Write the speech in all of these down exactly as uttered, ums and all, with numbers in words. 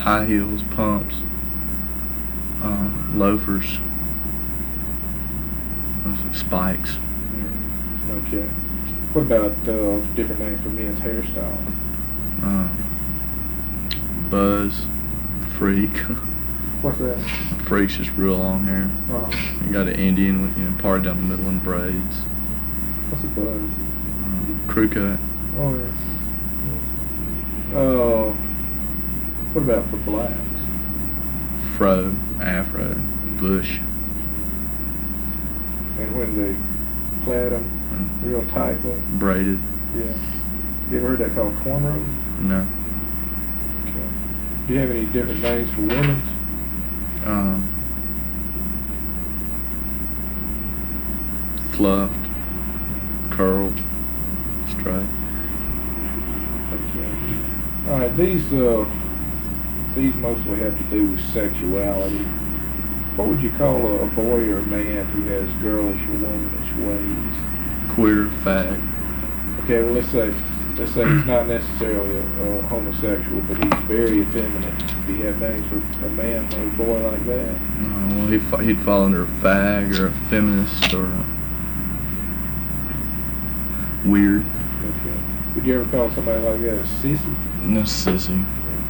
high heels, pumps, um, loafers, spikes. Mm. Okay. What about uh, different names for men's hairstyle? Um, buzz, freak. What's that? Freak's just real long hair. Uh-huh. You got an Indian with, you know, parted down the middle in braids. What's a buzz? Um, crew cut. Oh yeah. Uh, what about for blacks? Fro, afro, bush. And when they plait them um, real tightly? Braided. Yeah. You ever heard that called cornrows? No. Okay. Do you have any different names for women's? Um, fluffed, curled, straight. Okay. All right. These uh, these mostly have to do with sexuality. What would you call a, a boy or a man who has girlish or womanish ways? Queer, fag. Okay. Well, let's say let's say he's not necessarily a, a homosexual, but he's very effeminate. Do you have names for a man or a boy like that? Uh, well, he'd, fa- he'd fall under a fag or a feminist or a weird. Okay. Would you ever call somebody like that a sissy? No, sissy.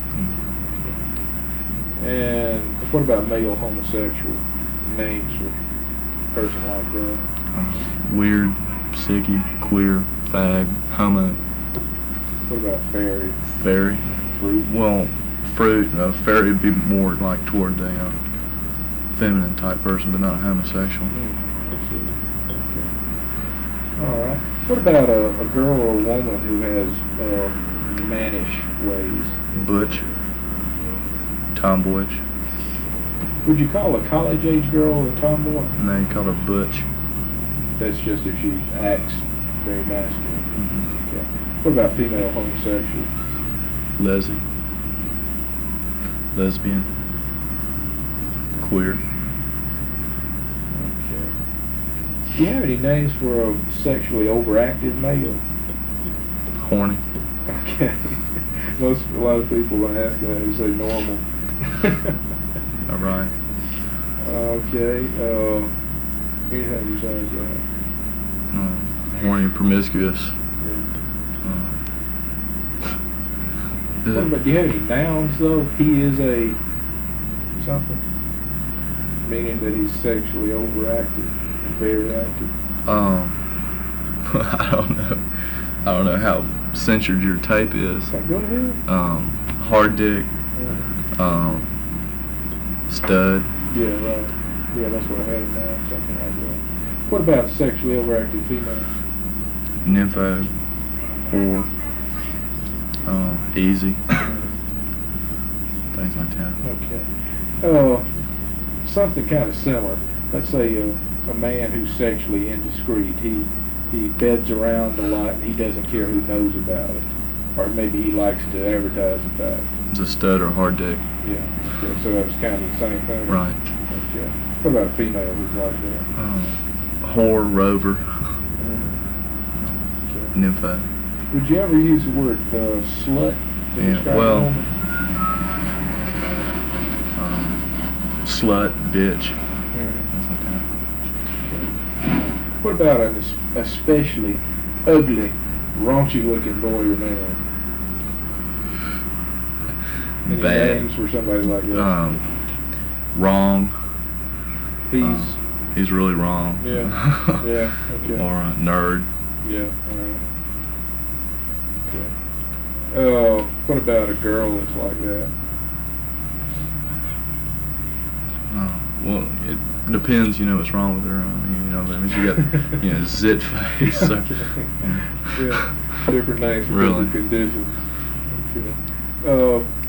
And what about male homosexual names for a person like that? Uh, weird, sicky, queer, fag, homo. What about fairy? Fairy. Fruit? Well, fruit. Uh, fairy would be more like toward a uh, feminine type person, but not a homosexual. Mm, I see. Okay. All right. What about a, a girl or a woman who has uh, mannish ways? Butch. Tomboyish. Would you call a college-age girl a tomboy? No, you call her butch. That's just if she acts very masculine. Mm-hmm. Okay. What about female homosexual? Leslie. Lesbian. Queer. Okay. Do you have any names for a sexually overactive male? Horny. Okay. Most, a lot of people when I ask them that, they say normal. All right. Okay. Uh, anything besides that? Uh, horny, promiscuous. Yeah. Uh, What about, do you have any nouns though? He is a something, meaning that he's sexually overactive and very active. Um, I don't know. I don't know how censored your tape is. Okay, go ahead. Um, hard dick. Yeah. Um, stud. Yeah, right. Yeah, that's what I had in mind, something like that. What about sexually overactive females? Nympho. Whore. Um, easy. Things like that. Okay. Uh, something kind of similar. Let's say a, a man who's sexually indiscreet. He he beds around a lot and he doesn't care who knows about it. Or maybe he likes to advertise the fact. It's a stud or hard dick. Yeah. Okay. So that's kind of the same thing. Right. Okay. What about a female who's like that? Um, whore, rover. Mm-hmm. Okay. Nympho. Would you ever use the word uh, slut to Yeah, describe well, a woman? Um, slut, bitch. Mhm. Things like that. What about an es- especially ugly, raunchy-looking boy or man? Any Bad. names for somebody like that? Um, wrong. He's uh, He's really wrong. yeah, yeah, okay, Or a nerd. yeah. All right. Okay. Uh, what about a girl that's like that? Uh, well, it depends, you know, what's wrong with her. I mean, you know, I mean, she got, you know, zit face. So, Okay. Yeah, different names for Really? different conditions. Okay. Uh,